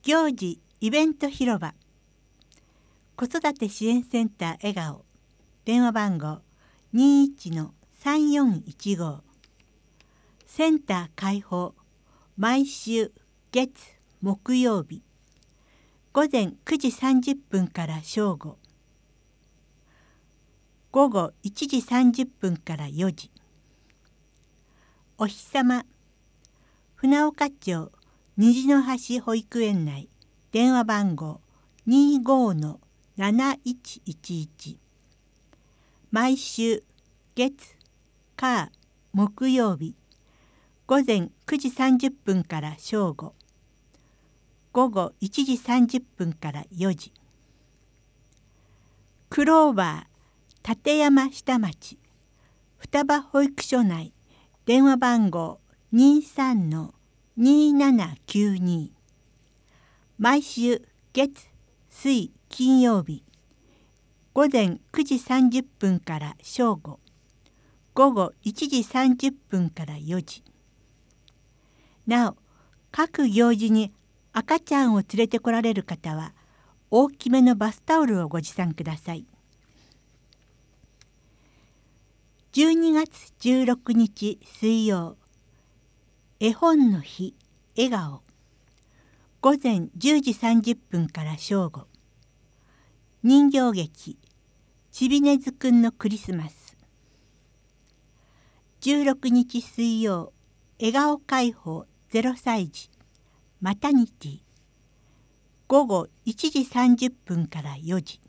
行事イベント広場子育て支援センター笑顔電話番号 21-3415 センター開放毎週月木曜日午前9時30分から正午午後1時30分から4時お日さま船岡町虹の橋保育園内電話番号 25-7111 毎週月火木曜日午前9時30分から正午午後1時30分から4時クローバー立山下町双葉保育所内電話番号 23-2792 毎週月水金曜日午前9時30分から正午午後1時30分から4時なお各行事に赤ちゃんを連れてこられる方は大きめのバスタオルをご持参ください。12月16日水曜絵本の日笑顔午前10時30分から正午人形劇ちびねずくんのクリスマス16日水曜笑顔解放0歳児マタニティ午後1時30分から4時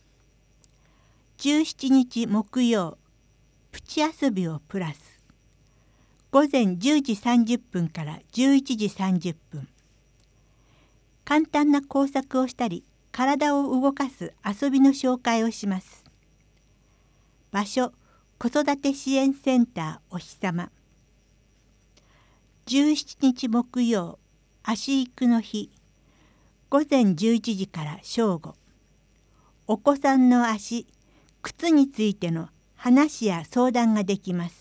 17日木曜プチ遊びをプラス午前10時30分から11時30分簡単な工作をしたり体を動かす遊びの紹介をします。場所子育て支援センターお日さま17日木曜足育の日午前11時から正午お子さんの足靴についての話や相談ができます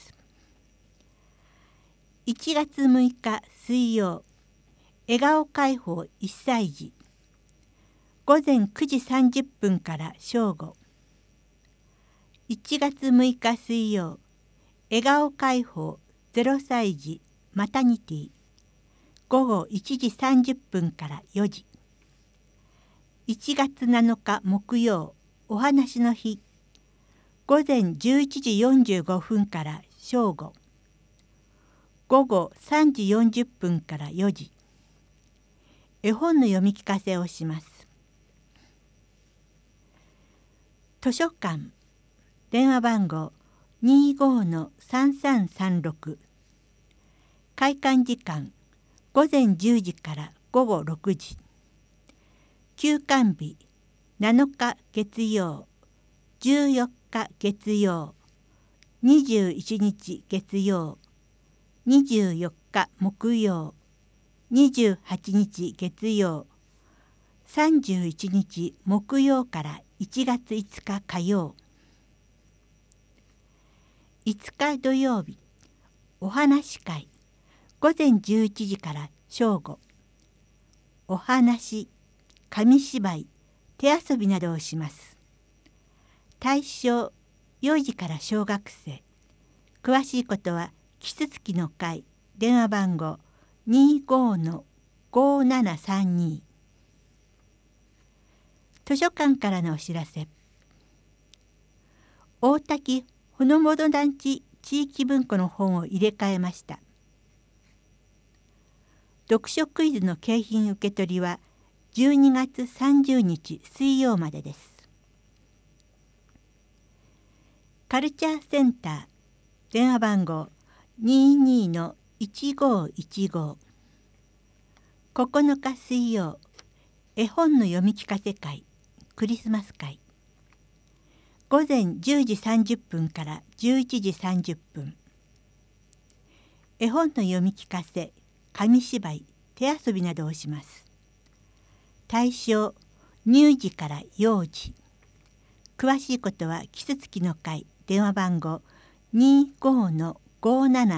。1月6日水曜笑顔解放1歳児午前9時30分から正午1月6日水曜笑顔解放0歳児マタニティ午後1時30分から4時1月7日木曜お話の日午前11時45分から正午午後3時40分から4時絵本の読み聞かせをします。図書館電話番号 25-3336 開館時間午前10時から午後6時休館日7日月曜14日月曜21日月曜24日木曜28日月曜31日木曜から1月5日火曜5日土曜日お話会午前11時から正午お話紙芝居手遊びなどをします。対象幼児から小学生詳しいことはキツツキの会電話番号 25-5732 図書館からのお知らせ大滝ほのぼの団地地域文庫の本を入れ替えました。読書クイズの景品受け取りは12月30日水曜までです。カルチャーセンター電話番号 22-1515 9日水曜絵本の読み聞かせ会クリスマス会午前10時30分から11時30分絵本の読み聞かせ紙芝居手遊びなどをします。対象乳児から幼児詳しいことはキツツキの会電話番号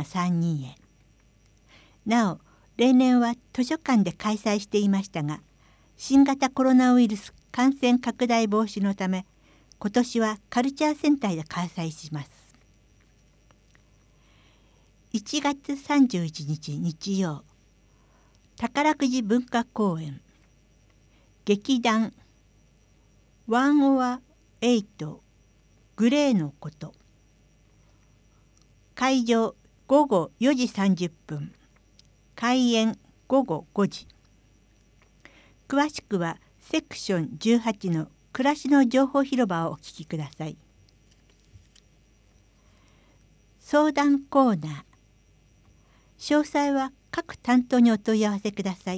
25-5732 へなお例年は図書館で開催していましたが新型コロナウイルス感染拡大防止のため、今年はカルチャーセンターで開催します。1月31日日曜、宝くじ文化公演、劇団108グレーのこと。会場午後4時30分、開演午後5時。詳しくはセクション18の暮らしの情報広場をお聞きください。相談コーナー。詳細は各担当にお問い合わせください。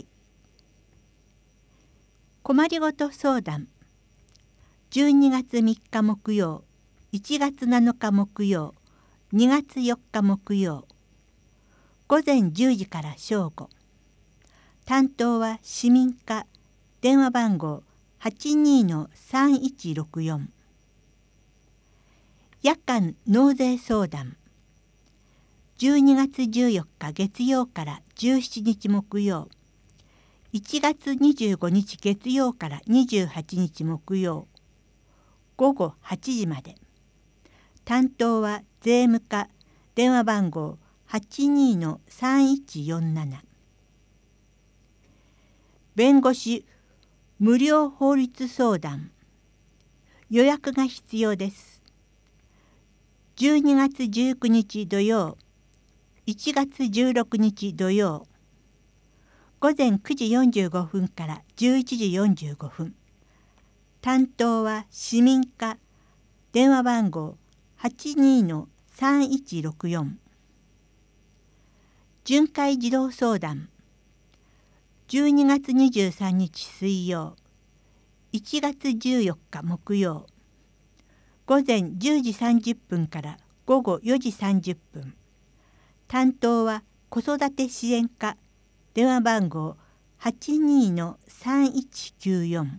困りごと相談。12月3日木曜、1月7日木曜、2月4日木曜。午前10時から正午。担当は市民課。電話番号 82-3164。夜間納税相談。12月14日月曜から17日木曜、1月25日月曜から28日木曜、午後8時まで。担当は税務課。電話番号 82-3147。弁護士無料法律相談。予約が必要です。12月19日土曜、1月16日土曜、午前9時45分から11時45分。担当は市民課。電話番号 82-3164。巡回児童相談。12月23日水曜、1月14日木曜、午前10時30分から午後4時30分。担当は子育て支援課。電話番号 82-3194。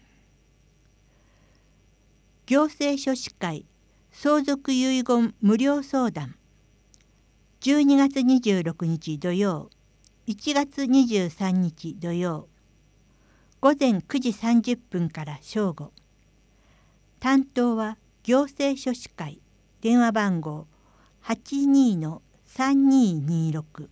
行政書士会相続遺言無料相談。12月26日土曜、1月23日土曜、午前9時30分から正午。担当は行政書士会。電話番号 82-3226。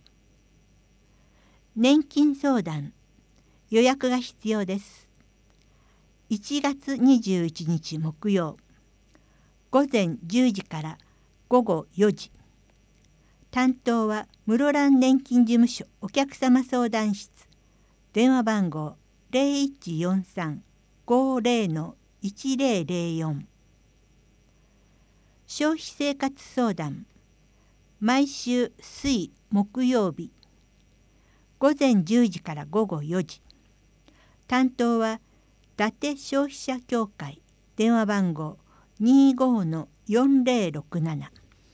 年金相談。予約が必要です。1月21日木曜、午前10時から午後4時。担当は室蘭年金事務所お客様相談室。電話番号 0143-50-1004。消費生活相談。毎週水木曜日、午前10時から午後4時。担当は伊達消費者協会。電話番号 25-4067。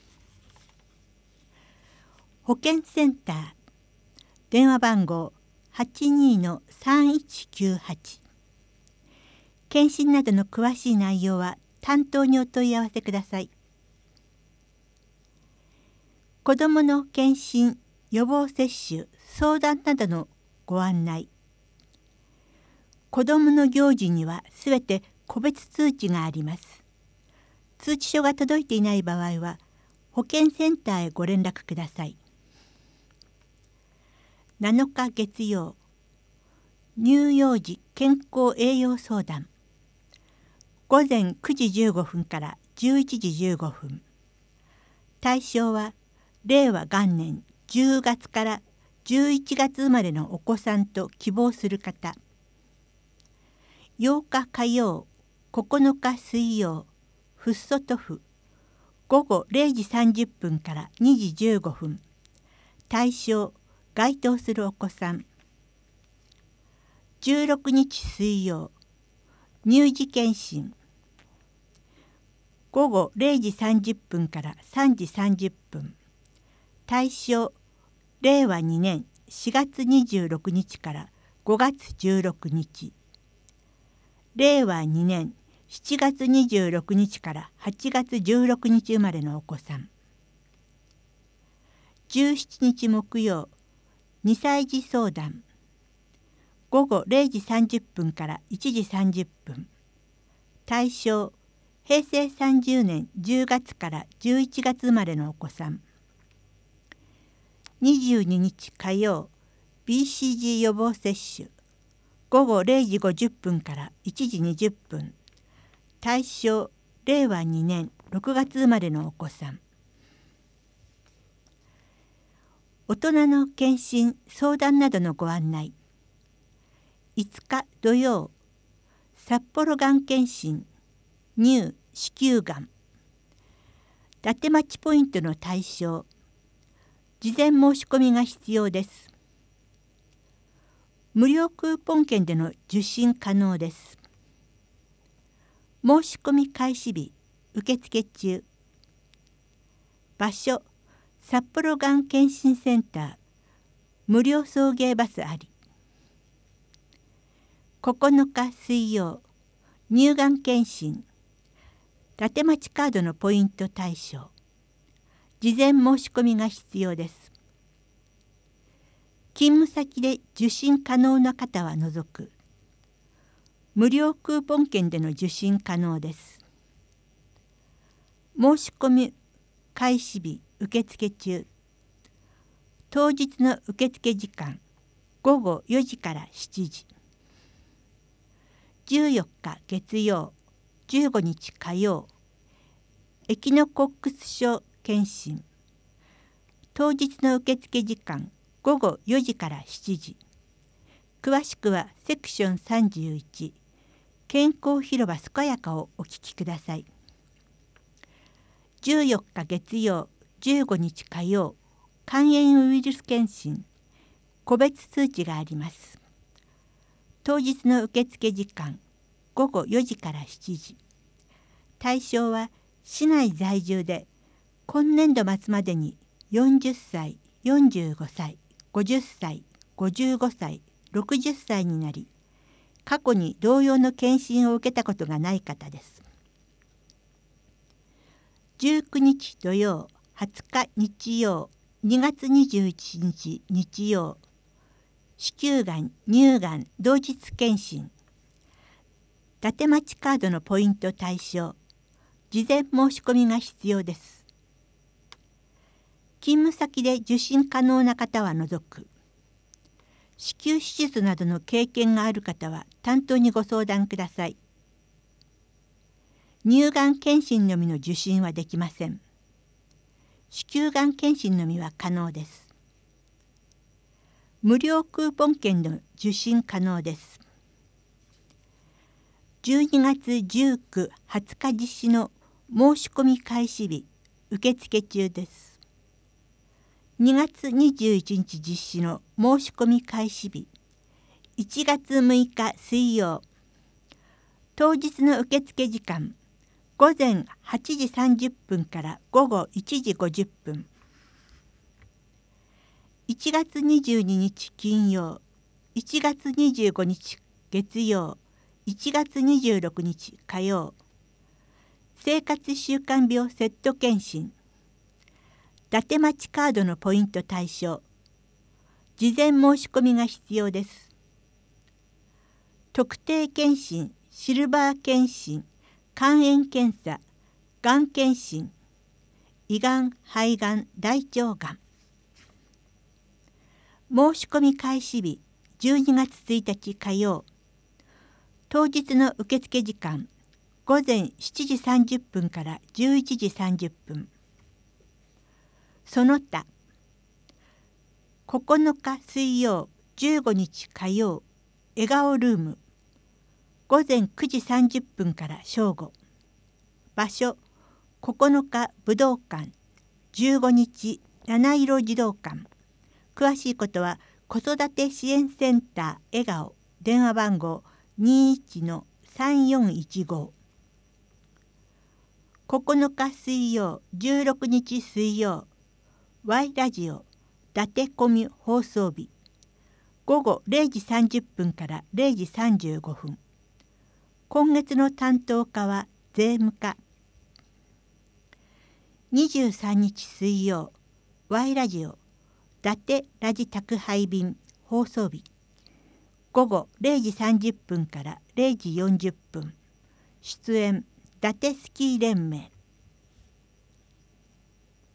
保健センター。電話番号 82-3198。検診などの詳しい内容は担当にお問い合わせください。子どもの検診、予防接種、相談などのご案内。子どもの行事にはすべて個別通知があります。通知書が届いていない場合は保健センターへご連絡ください。7日月曜、乳幼児健康栄養相談。午前9時15分から11時15分。対象は令和元年10月から11月生まれのお子さんと希望する方。8日火曜、9日水曜、フッ素トフ。午後0時30分から2時15分。対象、該当するお子さん。16日水曜、乳児検診。午後0時30分から3時30分。対象、令和2年4月26日から5月16日。令和2年7月26日から8月16日生まれのお子さん。17日木曜、2歳児相談。 午後0時30分から1時30分。対象、平成30年10月から11月生まれのお子さん。22日火曜、BCG 予防接種。午後0時50分から1時20分。対象、令和2年6月生まれのお子さん。大人の検診・相談などのご案内。5日土曜、札幌がん検診、乳・子宮がん。伊達町ポイントの対象。事前申し込みが必要です。無料クーポン券での受診可能です。申し込み開始日、受付中。場所、札幌がん検診センター、無料送迎バスあり。9日水曜、乳がん検診、伊達町カードのポイント対象。事前申し込みが必要です。勤務先で受診可能な方は除く。無料クーポン券での受診可能です。申し込み開始日、受付中。当日の受付時間、午後4時から7時。14日月曜、15日火曜、エキノコックス症検診。当日の受付時間、午後4時から7時。詳しくはセクション31、健康広場健やかをお聞きください。14日月曜、15日火曜、肝炎ウイルス検診。個別通知があります。当日の受付時間、午後4時から7時。対象は市内在住で今年度末までに40歳、45歳、50歳、55歳、60歳になり、過去に同様の検診を受けたことがない方です。19日土曜、20日日曜、2月21日日曜、子宮がん・乳がん同日検診。伊達町カードのポイント対象。事前申し込みが必要です。勤務先で受診可能な方は除く。子宮手術などの経験がある方は担当にご相談ください。乳がん検診のみの受診はできません。子宮がん検診のみは可能です。無料クーポン券の受診可能です。12月19、20日実施の申し込み開始日、受付中です。2月21日実施の申し込み開始日、1月6日水曜。当日の受付時間、午前8時30分から午後1時50分。1月22日金曜、1月25日月曜、1月26日火曜。生活習慣病セット検診。伊達町カードのポイント対象。事前申し込みが必要です。特定検診、シルバー検診、肝炎検査、がん検診、胃がん、肺がん、大腸がん。申し込み開始日、12月1日火曜。当日の受付時間、午前7時30分から11時30分。その他、9日水曜、15日火曜、笑顔ルーム。午前9時30分から正午。場所、9日武道館、15日七色児童館。詳しいことは子育て支援センター笑顔、電話番号 21-3415。9日水曜、16日水曜、Y ラジオ、伊達コミ放送日。午後0時30分から0時35分。今月の担当課は税務課。23日水曜、Y ラジオ、伊達ラジ宅配便放送日。 午後0時30分から0時40分。出演伊達スキー連盟。